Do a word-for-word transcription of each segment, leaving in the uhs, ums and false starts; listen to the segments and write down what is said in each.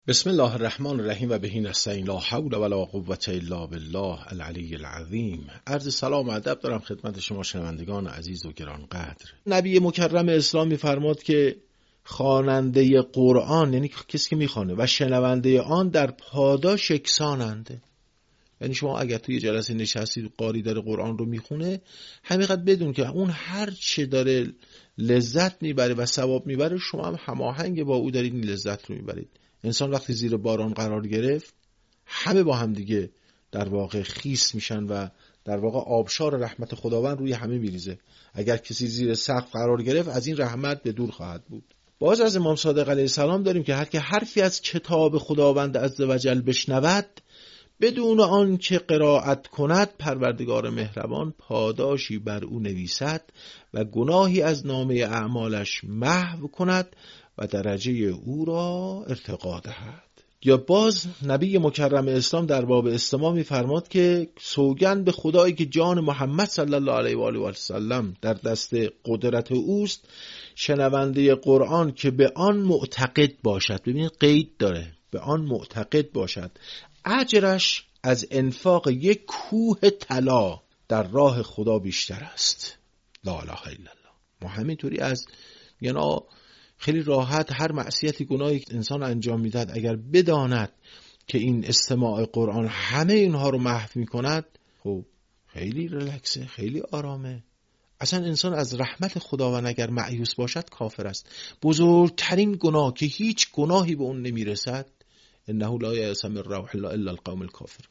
بسم الله الرحمن الرحیم و بهی نستعین، لا حول ولا قوة الا بالله العلی العظیم. عرض سلام و ادب دارم خدمت شما شنوندگان عزیز و گرانقدر. نبی مکرم اسلام می‌فرماد که خواننده قرآن، یعنی کسی که میخوانه، و شنونده آن در پاداش یکسانند. یعنی شما اگر توی جلسه نشستید قاری داره قرآن رو میخونه، همینقدر بدون که اون هر چه داره لذت میبره و ثواب میبره، شما هم هماهنگ با او دارید این لذت رو میبرید. انسان وقتی زیر باران قرار گرفت، همه با هم دیگه در واقع خیس میشن و در واقع آبشار رحمت خداوند روی همه میریزه. اگر کسی زیر سقف قرار گرفت، از این رحمت به دور خواهد بود. باز از امام صادق علیه السلام داریم که هر که حرفی از کتاب خداوند عزوجل بشنود، بدون آن که قرائت کند، پروردگار مهربان پاداشی بر او نویسد و گناهی از نامه اعمالش محو کند و درجه او را ارتقا دهد. یا باز نبی مکرم اسلام در باب استماع می‌فرماد که سوگند به خدایی که جان محمد صلی الله علیه و آله و سلم در دست قدرت اوست، شنونده قرآن که به آن معتقد باشد، ببینید قید داره، به آن معتقد باشد، اجرش از انفاق یک کوه طلا در راه خدا بیشتر است. لا اله الا الله. ما همینطوری از یعنی خیلی راحت هر معصیتی گناهی که انسان انجام میدهد اگر بداند که این استماع قرآن همه اینها رو محو میکند، خب خیلی ریلکسه، خیلی آرامه. اصلا انسان از رحمت خداوند اگر مایوس باشد کافر است. بزرگترین گناه که هیچ گناهی به اون نمیرسد، انه لا یأس من روح الله الا القوم الکافر.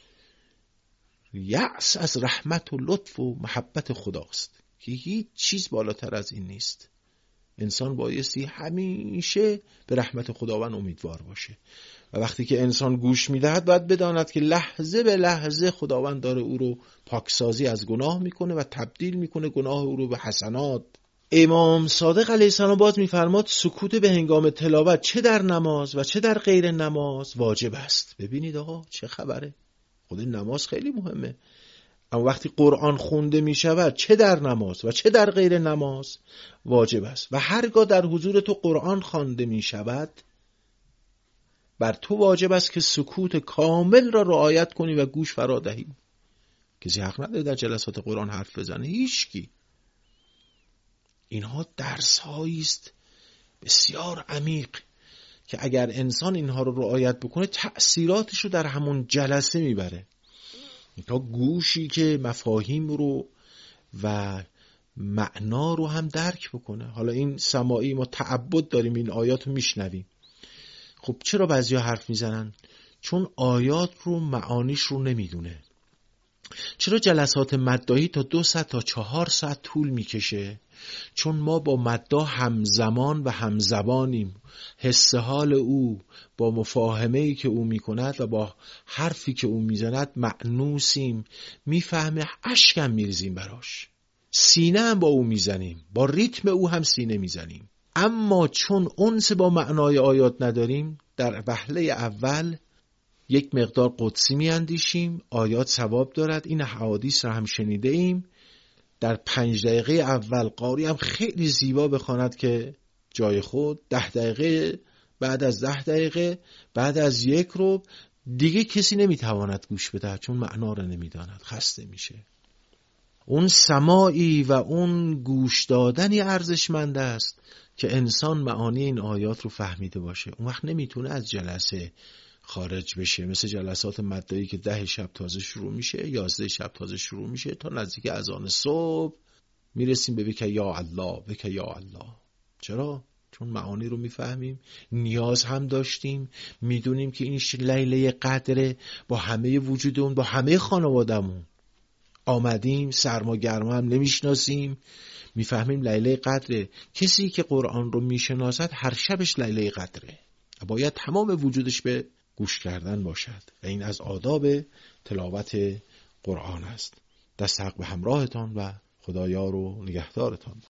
یأس از رحمت و لطف و محبت خداست که هیچ چیز بالاتر از این نیست. انسان بایستی همیشه به رحمت خداوند امیدوار باشه و وقتی که انسان گوش میدهد باید بداند که لحظه به لحظه خداوند داره او رو پاکسازی از گناه میکنه و تبدیل میکنه گناه او رو به حسنات. امام صادق علیه السلام باز میفرماد سکوت به هنگام تلاوت چه در نماز و چه در غیر نماز واجب است. ببینید آقا چه خبره، خود نماز خیلی مهمه، اما وقتی قرآن خونده می شود چه در نماز و چه در غیر نماز واجب است. و هرگاه در حضور تو قرآن خوانده می شود، بر تو واجب است که سکوت کامل را رعایت کنی و گوش فرا دهی. کسی حق نداره در جلسات قرآن حرف بزنه، هیچکی. اینها درس هایی است بسیار عمیق که اگر انسان اینها رو رعایت بکنه، تأثیراتش رو در همون جلسه میبره، تا گوشی که مفاهیم رو و معنا رو هم درک بکنه. حالا این سماعی ما تعبد داریم، این آیات رو میشنویم. خب چرا بعضیا حرف میزنن؟ چون آیات رو معانیش رو نمیدونه. چرا جلسات مداحی تا دو ساعت تا چهار ساعت طول میکشه؟ چون ما با مداح همزمان و همزبانیم. حس حال او با مفاهمه‌ای که او میکند و با حرفی که او میزند مأنوسیم، میفهمه، اشکم میریزیم براش، سینه هم با او میزنیم، با ریتم او هم سینه میزنیم. اما چون انس با معنای آیات نداریم، در وهله اول یک مقدار قدسی میاندیشیم، آیات ثواب دارد، این حوادث را هم شنیده ایم. در پنج دقیقه اول قاری هم خیلی زیبا بخواند که جای خود، ده دقیقه بعد از ده دقیقه بعد از یک رو دیگه کسی نمیتواند گوش بده، چون معنا را نمیداند، خسته میشه. اون سماعی و اون گوش دادنی ارزشمند است که انسان معانی این آیات رو فهمیده باشه. اون وقت نمیتونه از جلسه خارج بشه، مثل جلسات مداحی که ده شب تازه شروع میشه، یازده شب تازه شروع میشه، تا نزدیک اذان صبح میرسیم به بک یا الله، بک یا الله. چرا؟ چون معانی رو میفهمیم، نیاز هم داشتیم، میدونیم که این لیله قدره، با همه وجودمون، با همه خانوادمون آمدیم، سرما گرما هم نمیشناسیم، میفهمیم لیله قدره. کسی که قرآن رو میشناسد هر شبش لیله قدره، باید تمام وجودش به گوش کردن باشد و این از آداب تلاوت قرآن است. دست حق به همراهتان و خدایا رو نگهدارتان.